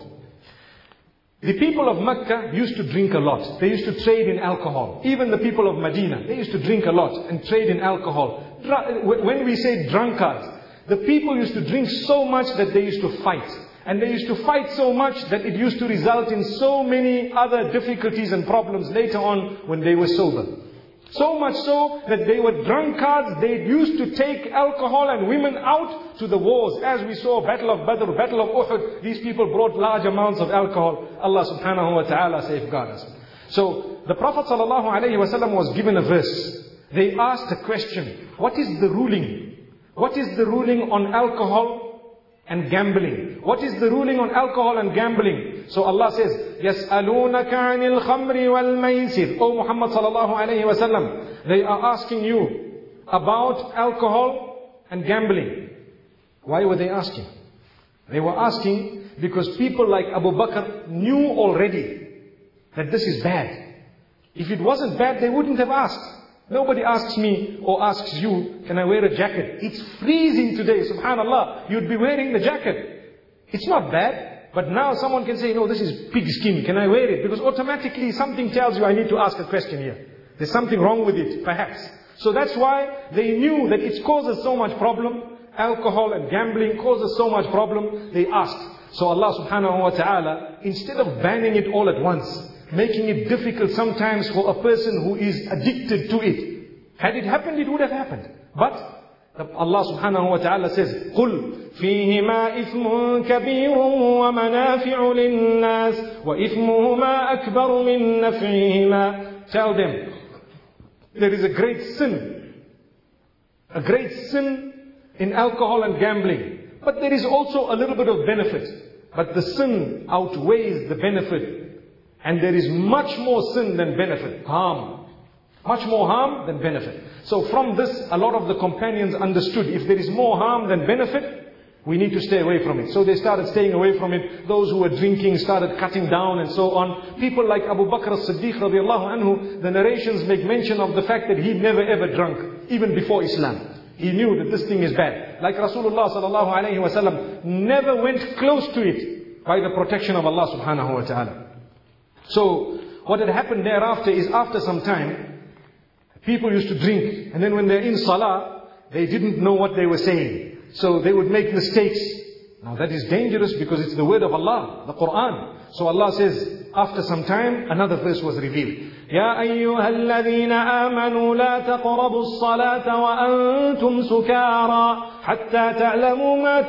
The people of Mecca used to drink a lot. They used to trade in alcohol. Even the people of Medina, they used to drink a lot and trade in alcohol. When we say drunkards, the people used to drink so much that they used to fight. And they used to fight so much that it used to result in so many other difficulties and problems later on when they were sober. So much so that they were drunkards. They used to take alcohol and women out to the wars. As we saw, Battle of Badr, Battle of Uhud, these people brought large amounts of alcohol. Allah subhanahu wa ta'ala safeguard us. So, the Prophet sallallahu alayhi wa sallam was given a verse. They asked a question. What is the ruling? What is the ruling on alcohol and gambling? What is the ruling on alcohol and gambling? So Allah says, يَسْأَلُونَكَ عَنِ الْخَمْرِ وَالْمَيْسِرِ. O Muhammad sallallahu alayhi wa sallam, they are asking you about alcohol and gambling. Why were they asking? They were asking because people like Abu Bakr knew already that this is bad. If it wasn't bad, they wouldn't have asked. Nobody asks me or asks you, can I wear a jacket? It's freezing today, subhanallah. You'd be wearing the jacket. It's not bad. But now someone can say, no, this is pigskin. Can I wear it? Because automatically something tells you I need to ask a question here. There's something wrong with it, perhaps. So that's why they knew that it causes so much problem. Alcohol and gambling causes so much problem. They asked. So Allah subhanahu wa ta'ala, instead of banning it all at once, making it difficult sometimes for a person who is addicted to it. Had it happened, it would have happened. But Allah subhanahu wa ta'ala says, قُلْ فِيهِمَا إِثْمٌ كَبِيرٌ وَمَنَافِعُ لِلنَّاسِ وَإِثْمُهُمَا أَكْبَرُ مِنْ نَفْعِهِمَا. Tell them, there is a great sin in alcohol and gambling. But there is also a little bit of benefit. But the sin outweighs the benefit. And there is much more sin than benefit, harm. Much more harm than benefit. So from this, a lot of the companions understood, if there is more harm than benefit, we need to stay away from it. So they started staying away from it. Those who were drinking started cutting down and so on. People like Abu Bakr as-Siddiq radiallahu anhu, the narrations make mention of the fact that he never ever drunk, even before Islam. He knew that this thing is bad. Like Rasulullah sallallahu alayhi wa sallam never went close to it by the protection of Allah subhanahu wa ta'ala. So what had happened thereafter is, after some time, people used to drink, and then when they're in salah, they didn't know what they were saying. So they would make mistakes. Now that is dangerous because it's the word of Allah, the Quran. So Allah says, after some time, another verse was revealed. يَا أَيُّهَا الَّذِينَ آمَنُوا لَا تَقْرَبُوا الصَّلَاةَ وَأَنْتُمْ سُكَارَى حَتَّى تَعْلَمُوا مَا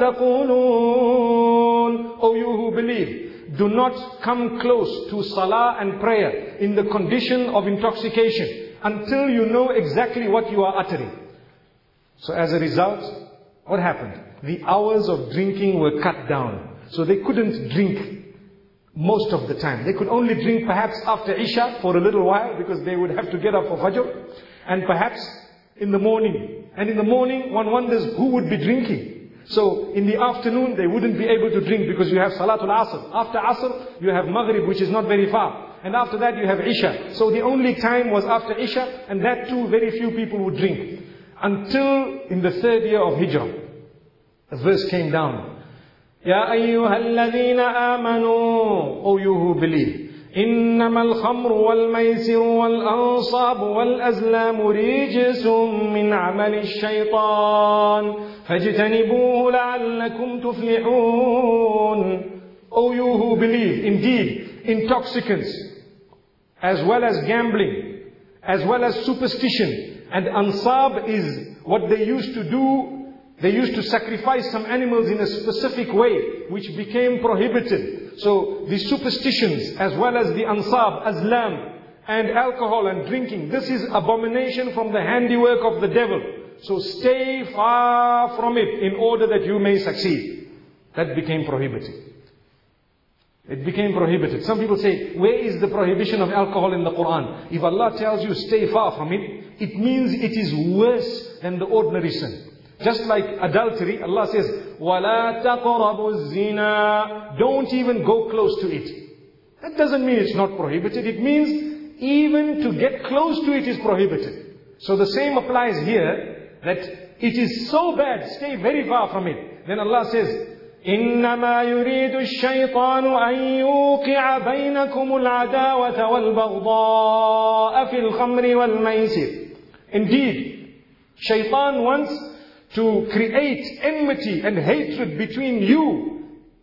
تَقُولُونَ. O you who believe, do not come close to salah and prayer in the condition of intoxication until you know exactly what you are uttering. So as a result, what happened? The hours of drinking were cut down. So they couldn't drink most of the time. They could only drink perhaps after Isha for a little while, because they would have to get up for Fajr, and perhaps in the morning. And in the morning, one wonders who would be drinking. So in the afternoon, they wouldn't be able to drink because you have Salatul Asr. After Asr, you have Maghrib, which is not very far. And after that, you have Isha. So the only time was after Isha, and that too, very few people would drink. Until in the 3rd year of Hijrah, a verse came down. يَا أَيُّهَا الَّذِينَ آمَنُوا. O you who believe. إِنَّمَا الْخَمْرُ وَالْمَيْسِرُ وَالْأَنصَابُ وَالْأَزْلَامُ رِجْسٌ مِّنْ عَمَلِ الشَّيْطَانِ فَاجْتَنِبُوهُ لَعَلَّكُمْ تُفْلِحُونَ. O you who believe, indeed, intoxicants, as well as gambling, as well as superstition. And ansab is what they used to do. They used to sacrifice some animals in a specific way, which became prohibited. So the superstitions, as well as the ansab, azlam, and alcohol and drinking, this is abomination from the handiwork of the devil. So stay far from it in order that you may succeed. That became prohibited. It became prohibited. Some people say, where is the prohibition of alcohol in the Quran? If Allah tells you stay far from it, it means it is worse than the ordinary sin. Just like adultery, Allah says, وَلَا تَقْرَبُوا الزِّنَا. Don't even go close to it. That doesn't mean it's not prohibited. It means even to get close to it is prohibited. So the same applies here, that it is so bad, stay very far from it. Then Allah says, إنما يريد الشيطان أن يوقع بينكم العداوة والبغضاء في الخمر والميسر. Indeed, Shaitan wants to create enmity and hatred between you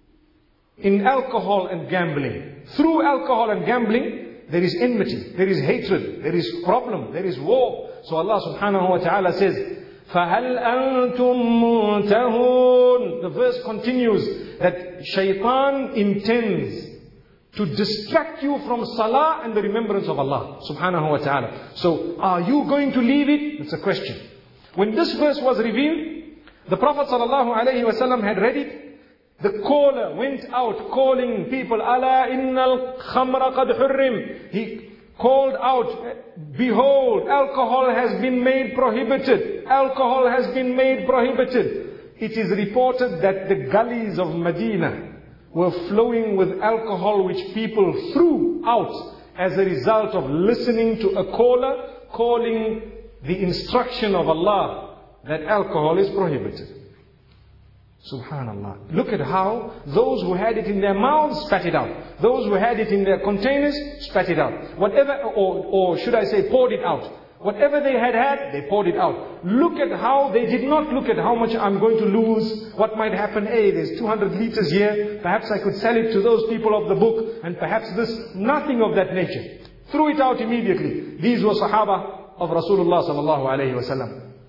in alcohol and gambling. Through alcohol and gambling, there is enmity, there is hatred, there is problem, there is war. So Allah subhanahu wa ta'ala says, فَهَلْ أَنْتُمْ مُنْتَهُونَ. The verse continues that Shaitan intends to distract you from salah and the remembrance of Allah subhanahu wa ta'ala. So, are you going to leave it? It's a question. When this verse was revealed, the Prophet sallallahu alayhi wa sallam had read it. The caller went out calling people, أَلَا إِنَّ الْخَمْرَ قَدْ حُرِّمْ. He called out, behold, alcohol has been made prohibited. Alcohol has been made prohibited. It is reported that the gullies of Medina were flowing with alcohol which people threw out as a result of listening to a caller calling the instruction of Allah that alcohol is prohibited. Subhanallah. Look at how those who had it in their mouths spat it out. Those who had it in their containers spat it out. Whatever, or should I say poured it out. Whatever they had, they poured it out. Look at how they did not look at how much I'm going to lose, what might happen. Hey, there's 200 liters here. Perhaps I could sell it to those people of the book, and perhaps this, nothing of that nature. Threw it out immediately. These were Sahaba of Rasulullah sallallahu alayhi wa sallam.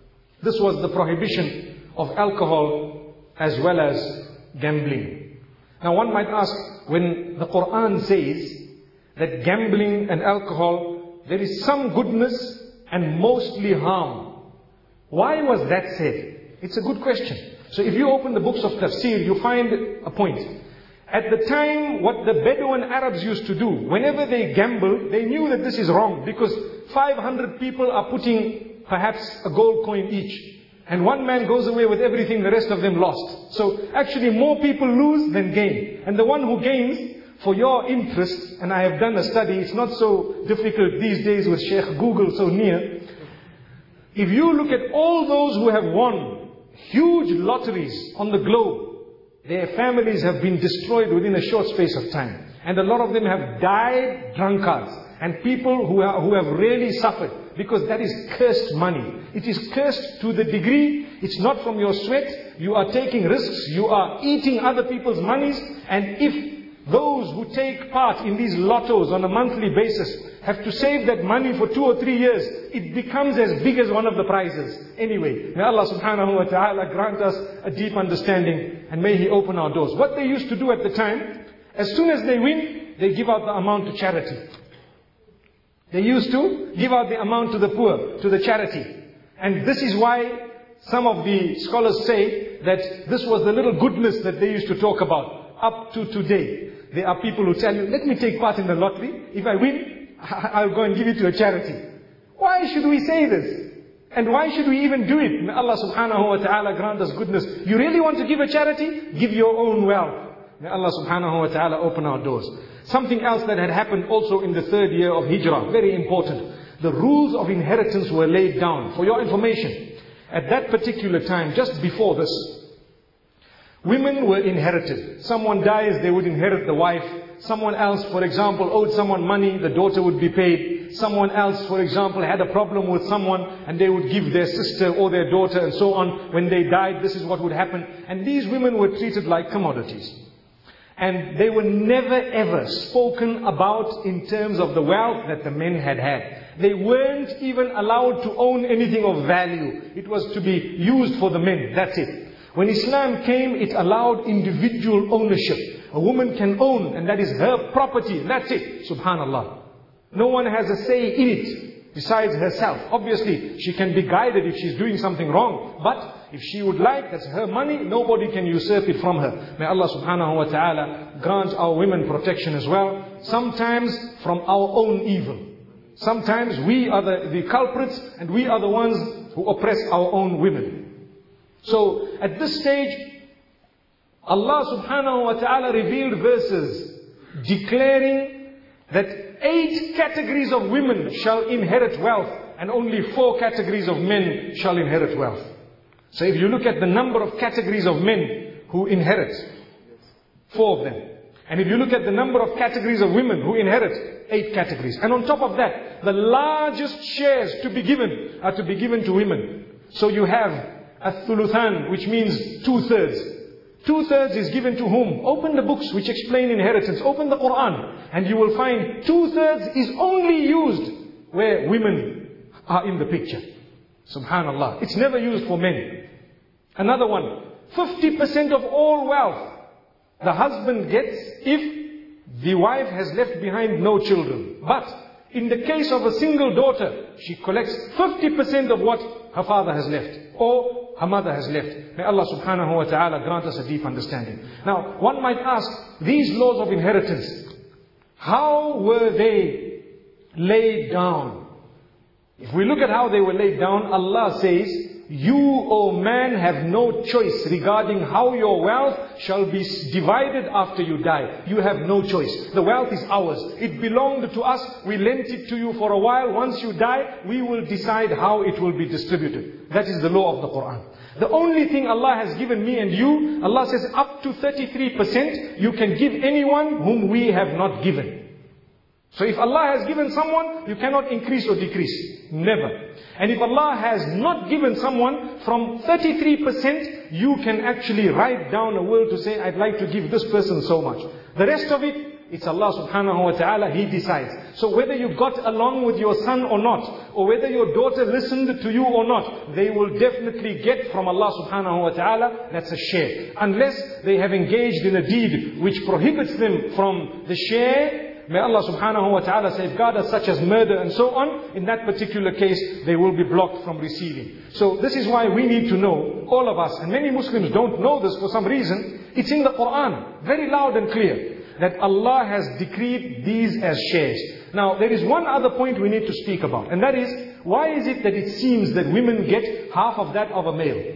this was the prohibition of alcohol as well as gambling. Now one might ask, when the Quran says that gambling and alcohol, there is some goodness and mostly harm, why was that said? It's a good question. So if you open the books of tafsir, you find a point. At the time, what the Bedouin Arabs used to do, whenever they gambled, they knew that this is wrong, because 500 people are putting perhaps a gold coin each. And one man goes away with everything, the rest of them lost. So actually more people lose than gain. And the one who gains, for your interest, and I have done a study, it's not so difficult these days with Sheikh Google so near. If you look at all those who have won huge lotteries on the globe, their families have been destroyed within a short space of time. And a lot of them have died drunkards. And people who have really suffered. Because that is cursed money. It is cursed to the degree, it's not from your sweat. You are taking risks. You are eating other people's monies. And if those who take part in these lottos on a monthly basis have to save that money for 2 or 3 years, it becomes as big as one of the prizes. Anyway, may Allah subhanahu wa ta'ala grant us a deep understanding, and may He open our doors. What they used to do at the time, as soon as they win, they give out the amount to charity. They used to give out the amount to the poor, to the charity. And this is why some of the scholars say that this was the little goodness that they used to talk about up to today. There are people who tell you, let me take part in the lottery. If I win, I'll go and give it to a charity. Why should we say this? And why should we even do it? May Allah subhanahu wa ta'ala grant us goodness. You really want to give a charity? Give your own wealth. May Allah subhanahu wa ta'ala open our doors. Something else that had happened also in the 3rd year of Hijrah, very important. The rules of inheritance were laid down. For your information, at that particular time, just before this, women were inherited. Someone dies, they would inherit the wife. Someone else, for example, owed someone money, the daughter would be paid. Someone else, for example, had a problem with someone and they would give their sister or their daughter and so on. When they died, this is what would happen. And these women were treated like commodities. And they were never ever spoken about in terms of the wealth that the men had had. They weren't even allowed to own anything of value. It was to be used for the men, that's it. When Islam came, it allowed individual ownership. A woman can own, and that is her property, that's it. Subhanallah. No one has a say in it besides herself. Obviously, she can be guided if she's doing something wrong. But if she would like, that's her money, nobody can usurp it from her. May Allah subhanahu wa ta'ala grant our women protection as well. Sometimes from our own evil. Sometimes we are the culprits, and we are the ones who oppress our own women. So at this stage, Allah subhanahu wa ta'ala revealed verses declaring that 8 categories of women shall inherit wealth, and only 4 categories of men shall inherit wealth. So if you look at the number of categories of men who inherit, 4 of them. And if you look at the number of categories of women who inherit, 8 categories. And on top of that, the largest shares to be given are to be given to women. So you have Ath-Thuluthan, which means 2/3. 2/3 is given to whom? Open the books which explain inheritance. Open the Quran. And you will find 2/3 is only used where women are in the picture. Subhanallah. It's never used for men. Another one. 50% of all wealth the husband gets if the wife has left behind no children. But in the case of a single daughter, she collects 50% of what her father has left or her mother has left. May Allah subhanahu wa ta'ala grant us a deep understanding. Now, one might ask, these laws of inheritance, how were they laid down? If we look at how they were laid down, Allah says, you, O man, have no choice regarding how your wealth shall be divided after you die. You have no choice. The wealth is ours. It belonged to us. We lent it to you for a while. Once you die, we will decide how it will be distributed. That is the law of the Quran. The only thing Allah has given me and you, Allah says up to 33% you can give anyone whom we have not given. So if Allah has given someone, you cannot increase or decrease. Never. And if Allah has not given someone, from 33% you can actually write down a will to say, I'd like to give this person so much. The rest of it It's Allah subhanahu wa ta'ala, He decides. So whether you got along with your son or not, or whether your daughter listened to you or not, they will definitely get from Allah subhanahu wa ta'ala, that's a share. Unless they have engaged in a deed which prohibits them from the share, may Allah subhanahu wa ta'ala safeguard us, such as murder and so on. In that particular case, they will be blocked from receiving. So this is why we need to know, all of us, and many Muslims don't know this for some reason. It's in the Quran, very loud and clear, that Allah has decreed these as shares. Now, there is one other point we need to speak about, and that is, why is it that it seems that women get half of that of a male?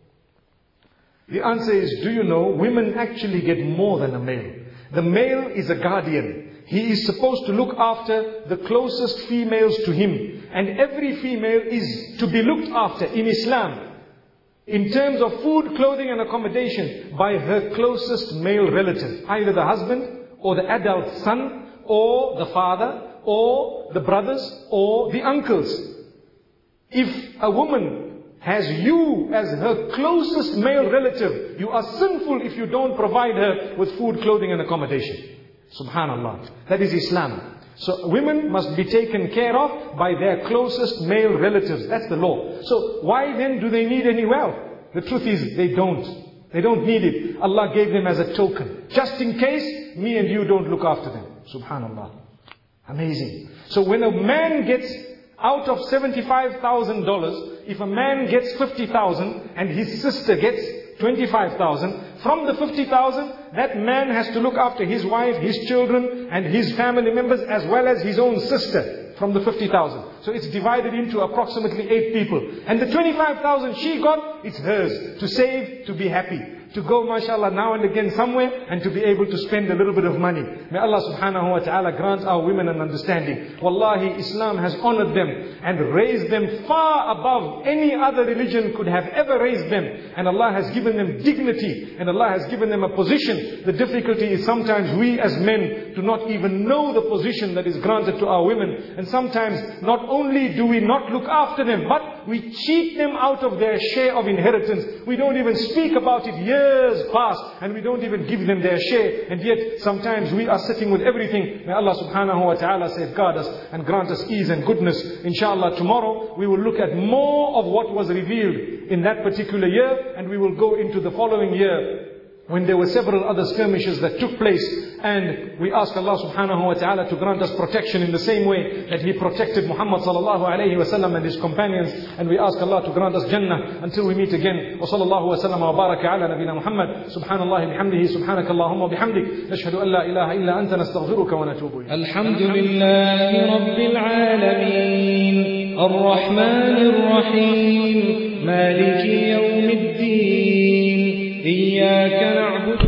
The answer is, do you know, women actually get more than a male. The male is a guardian. He is supposed to look after the closest females to him. And every female is to be looked after in Islam, in terms of food, clothing and accommodation, by her closest male relative. Either the husband, or the adult son, or the father, or the brothers, or the uncles. If a woman has you as her closest male relative, you are sinful if you don't provide her with food, clothing and accommodation. Subhanallah. That is Islam. So women must be taken care of by their closest male relatives. That's the law. So why then do they need any wealth? The truth is, they don't. They don't need it. Allah gave them as a token. Just in case me and you don't look after them. Subhanallah. Amazing. So when a man gets out of $75,000, if a man gets 50,000 and his sister gets 25,000, from the 50,000, that man has to look after his wife, his children and his family members, as well as his own sister, from the 50,000. So it's divided into approximately 8 people. And the 25,000 she got, it's hers, to save, to be happy, to go, mashallah, now and again somewhere, and to be able to spend a little bit of money. May Allah subhanahu wa ta'ala grant our women an understanding. Wallahi, Islam has honored them and raised them far above any other religion could have ever raised them. And Allah has given them dignity, and Allah has given them a position. The difficulty is sometimes we as men do not even know the position that is granted to our women. And sometimes not only do we not look after them, but we cheat them out of their share of inheritance. We don't even speak about it. Years pass and we don't even give them their share, and yet sometimes we are sitting with everything. May Allah subhanahu wa ta'ala safeguard us and grant us ease and goodness. Inshallah, tomorrow we will look at more of what was revealed in that particular year, and we will go into the following year, when there were several other skirmishes that took place. And we ask Allah subhanahu wa ta'ala to grant us protection in the same way that He protected Muhammad sallallahu alayhi wa sallam and his companions. And we ask Allah to grant us Jannah until we meet again. Wa sallallahu wa sallam wa baraka ala nabina Muhammad. Subhanallah bihamdihi, subhanaka Allahumma bihamdik. Nashhadu an la ilaha illa anta nastaghfiruka wa natubu ilayk. Alhamdulillahi Rabbil Alameen. Ar-Rahmanir Rahim. Maliki yawmiddin. إياك نعبد